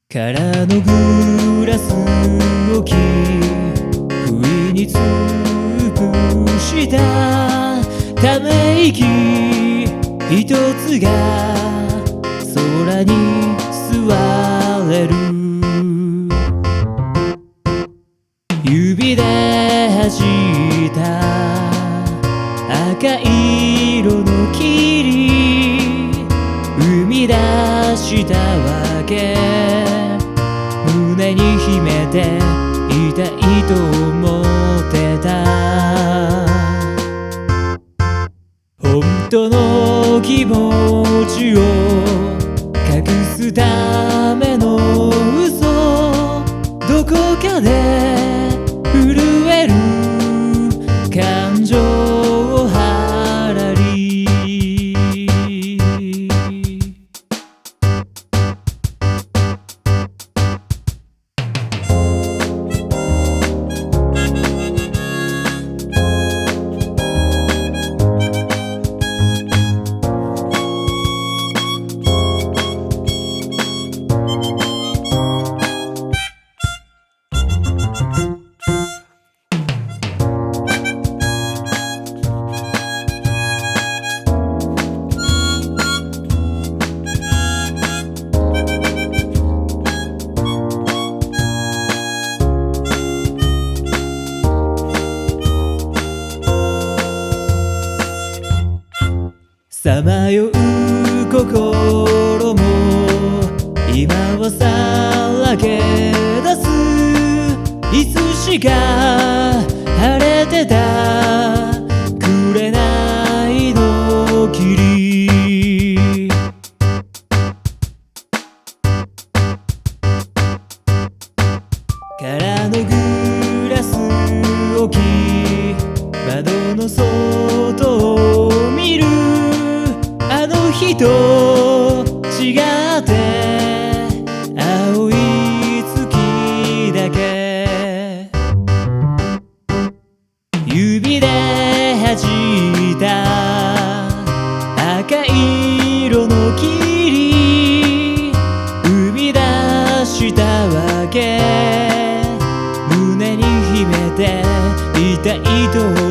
空のグラスをき不意に潰したため息一つが空に吸われる。指で弾いた赤色の霧生み出したわけ。胸に秘めていたいと思ってた。本当の気持ちを隠すための嘘、どこかで震える感情をはらり。さまよう心も今はさらけ出す。いつしか晴れてた紅の霧。空のグラス置き窓の外を見る。あの日と違って青い月だけ。指で弾いた赤色の霧生み出したわけ。胸に秘めていたいと